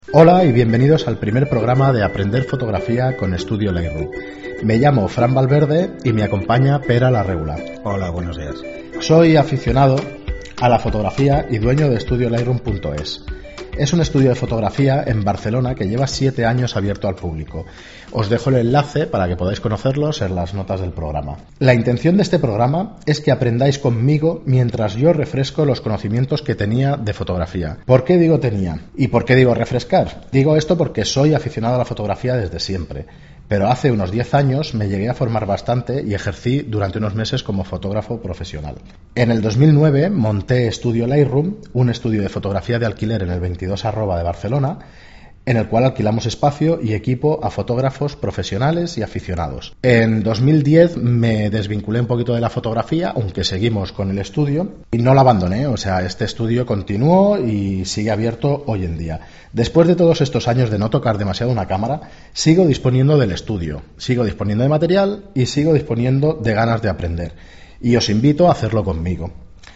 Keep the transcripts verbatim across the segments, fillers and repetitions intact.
Hola y bienvenidos al primer programa de Aprender Fotografía con Estudio Lightroom. Me llamo Fran Valverde y me acompaña Pera la Regula. Hola, buenos días. Soy aficionado a la fotografía y dueño de estudio lightroom punto es. Es un estudio de fotografía en Barcelona que lleva siete años abierto al público. Os dejo el enlace para que podáis conocerlos en las notas del programa. La intención de este programa es que aprendáis conmigo mientras yo refresco los conocimientos que tenía de fotografía. ¿Por qué digo tenía? ¿Y por qué digo refrescar? Digo esto porque soy aficionado a la fotografía desde siempre. Pero hace unos diez años me llegué a formar bastante y ejercí durante unos meses como fotógrafo profesional. En el dos mil nueve monté Estudio Lightroom, un estudio de fotografía de alquiler en el veintidós arroba de Barcelona, en el cual alquilamos espacio y equipo a fotógrafos profesionales y aficionados. En dos mil diez me desvinculé un poquito de la fotografía, aunque seguimos con el estudio, y no la abandoné, o sea, este estudio continuó y sigue abierto hoy en día. Después de todos estos años de no tocar demasiado una cámara, sigo disponiendo del estudio, sigo disponiendo de material y sigo disponiendo de ganas de aprender. Y os invito a hacerlo conmigo.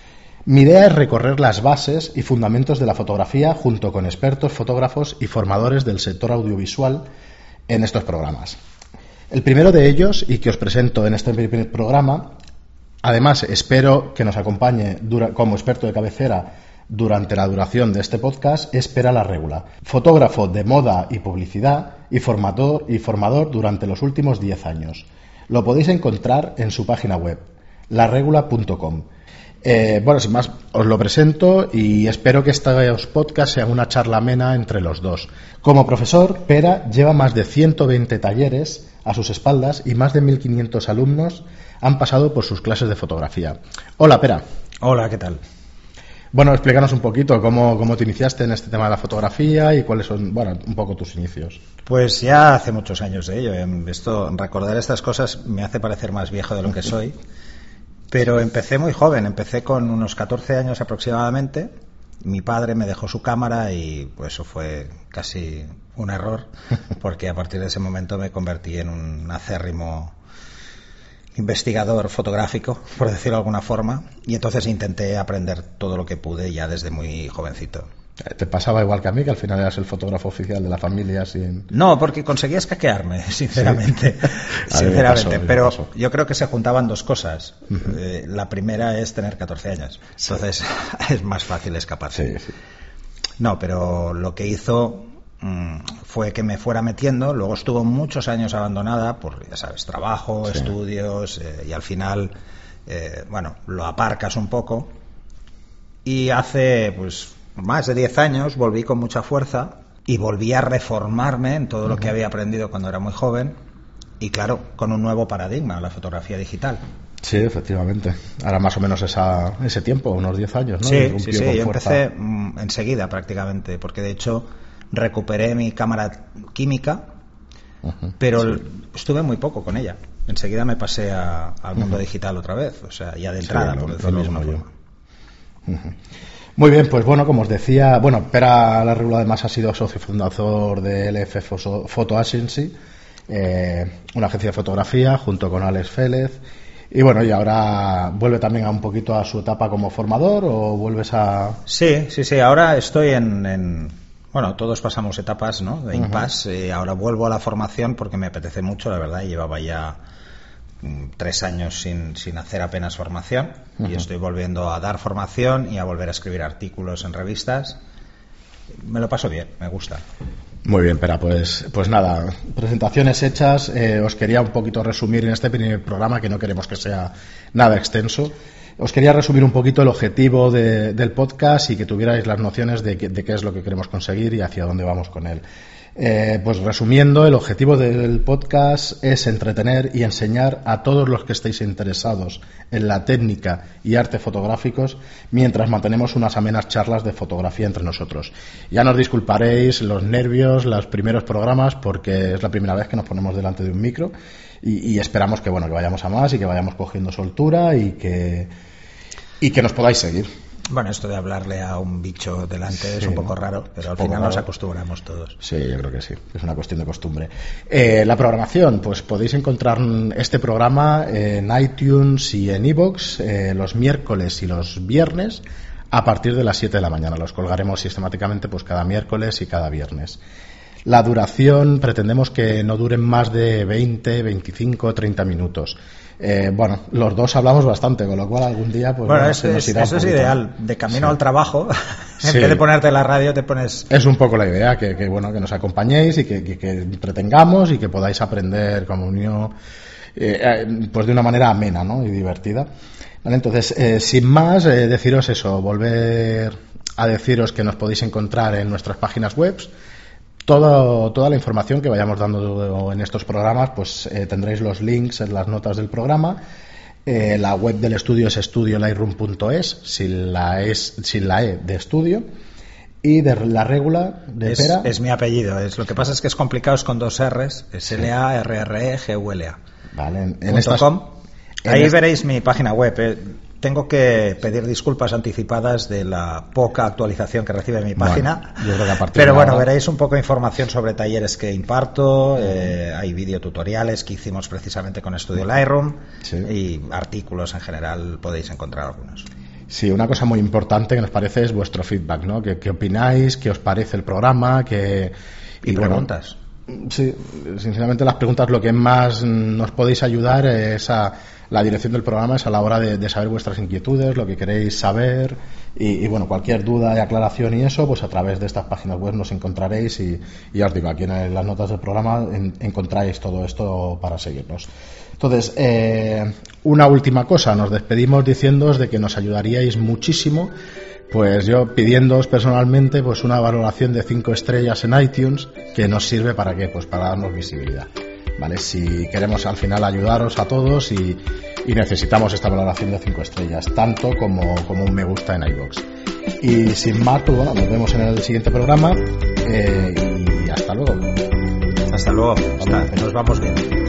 Mi idea es recorrer las bases y fundamentos de la fotografía junto con expertos, fotógrafos y formadores del sector audiovisual en estos programas. El primero de ellos, y que os presento en este primer programa, además espero que nos acompañe dura, como experto de cabecera durante la duración de este podcast, es Pera la Regula, fotógrafo de moda y publicidad y formador, y formador durante los últimos diez años. Lo podéis encontrar en su página web, la regula punto com. Eh, bueno, sin más, os lo presento y espero que estos podcasts sean una charla amena entre los dos. Como profesor, Pera lleva más de ciento veinte talleres a sus espaldas y más de mil quinientos alumnos han pasado por sus clases de fotografía. Hola, Pera. Hola, ¿qué tal? Bueno, explícanos un poquito cómo, cómo te iniciaste en este tema de la fotografía y cuáles son, bueno, un poco tus inicios. Pues ya hace muchos años de ello. Esto, recordar estas cosas me hace parecer más viejo de lo que soy. Pero empecé muy joven, empecé con unos catorce años aproximadamente. Mi padre me dejó su cámara y pues eso fue casi un error, porque a partir de ese momento me convertí en un acérrimo investigador fotográfico, por decirlo de alguna forma, y entonces intenté aprender todo lo que pude ya desde muy jovencito. ¿Te pasaba igual que a mí, que al final eras el fotógrafo oficial de la familia? Sin... No, porque conseguía escaquearme, sinceramente. ¿Sí? sinceramente, pasó, pero pasó. Yo creo que se juntaban dos cosas. Uh-huh. Eh, la primera es tener catorce años, entonces sí. Es más fácil escaparse. Sí, sí. No, pero lo que hizo mmm, fue que me fuera metiendo. Luego estuvo muchos años abandonada por, ya sabes, trabajo, sí. estudios, eh, y al final, eh, bueno, lo aparcas un poco. Y hace, pues... más de diez años volví con mucha fuerza y volví a reformarme en todo lo que había aprendido cuando era muy joven y claro, con un nuevo paradigma, la fotografía digital. Sí, efectivamente. Ahora más o menos esa, ese tiempo, unos diez años, ¿no? Sí, sí, sí. Yo empecé mm, enseguida prácticamente, porque de hecho recuperé mi cámara química, uh-huh, pero sí. estuve muy poco con ella. Enseguida me pasé a, al mundo uh-huh. digital otra vez, o sea, ya de entrada, sí, por lo, decirlo de alguna forma. Uh-huh. Muy bien, pues bueno, como os decía, bueno, Pera la Regula además ha sido socio fundador de L F Photo Agency, eh, una agencia de fotografía, junto con Alex Félez. Y bueno, y ahora vuelve también a un poquito a su etapa como formador, ¿o vuelves a...? Sí, sí, sí, ahora estoy en... en... Bueno, todos pasamos etapas, ¿no?, de impasse. Uh-huh. Eh, ahora vuelvo a la formación porque me apetece mucho, la verdad, y llevaba ya tres años sin, sin hacer apenas formación. Uh-huh. Y estoy volviendo a dar formación y a volver a escribir artículos en revistas. Me lo paso bien, me gusta. Muy bien, Pera, pues, pues nada, presentaciones hechas. Eh, os quería un poquito resumir en este primer programa, que no queremos que sea nada extenso. Os quería resumir un poquito el objetivo de, del podcast y que tuvierais las nociones de, que, de qué es lo que queremos conseguir y hacia dónde vamos con él. Eh, pues resumiendo, el objetivo del podcast es entretener y enseñar a todos los que estéis interesados en la técnica y arte fotográficos mientras mantenemos unas amenas charlas de fotografía entre nosotros. Ya nos disculparéis los nervios, los primeros programas, porque es la primera vez que nos ponemos delante de un micro y, y esperamos que, bueno, que vayamos a más y que vayamos cogiendo soltura y que, y que nos podáis seguir. Bueno, esto de hablarle a un bicho delante sí, es un poco raro, pero al final raro. Nos acostumbramos todos. Sí, yo creo que sí, es una cuestión de costumbre. Eh, la programación, pues podéis encontrar este programa en iTunes y en iVoox eh, los miércoles y los viernes a partir de las siete de la mañana. Los colgaremos sistemáticamente pues cada miércoles y cada viernes. La duración pretendemos que no duren más de veinte, veinticinco, treinta minutos. Eh, bueno, los dos hablamos bastante, con lo cual algún día pues bueno, bueno, es, se nos es, irá eso un es poquito. Ideal, de camino sí. al trabajo, en sí. vez de ponerte la radio te pones... Es un poco la idea, que, que bueno, que nos acompañéis y que, que, que entretengamos y que podáis aprender como unión, eh, pues de una manera amena, ¿no? Y divertida. Vale, entonces, eh, sin más, eh, deciros eso, volver a deciros que nos podéis encontrar en nuestras páginas web. Todo, toda la información que vayamos dando en estos programas, pues eh, tendréis los links en las notas del programa. Eh, la web del estudio es estudio lightroom punto es, sin la, es, sin la E de estudio. Y de la regula de es, Pera. Es mi apellido. Es, lo que pasa es que es complicado, es con dos R's. Es L A R R E G U L A. Vale, en, en estas, com. Ahí en veréis mi página web. Eh. Tengo que pedir disculpas anticipadas de la poca actualización que recibe mi página. Bueno, yo creo que a partir pero de bueno, ahora... veréis un poco de información sobre talleres que imparto. Eh, hay videotutoriales que hicimos precisamente con Studio Lightroom. Sí. Y artículos en general, podéis encontrar algunos. Sí, una cosa muy importante que nos parece es vuestro feedback, ¿no? ¿Qué, qué opináis? ¿Qué os parece el programa? ¿Qué... Y, y preguntas. Bueno, sí, sinceramente las preguntas lo que más nos podéis ayudar es a la dirección del programa, es a la hora de, de saber vuestras inquietudes, lo que queréis saber y, y bueno, cualquier duda y aclaración y eso, pues a través de estas páginas web nos encontraréis y, y ya os digo, aquí en las notas del programa en, encontráis todo esto para seguirnos. Entonces, eh, una última cosa, nos despedimos diciéndoos de que nos ayudaríais muchísimo, pues yo pidiéndoos personalmente pues una valoración de cinco estrellas en iTunes, que nos sirve para qué, pues para darnos visibilidad. Vale, si queremos al final ayudaros a todos y, y necesitamos esta valoración de cinco estrellas, tanto como, como un me gusta en iVoox. Y sin más, pues bueno, nos vemos en el siguiente programa eh, y hasta luego. Hasta luego, hasta, nos vamos bien.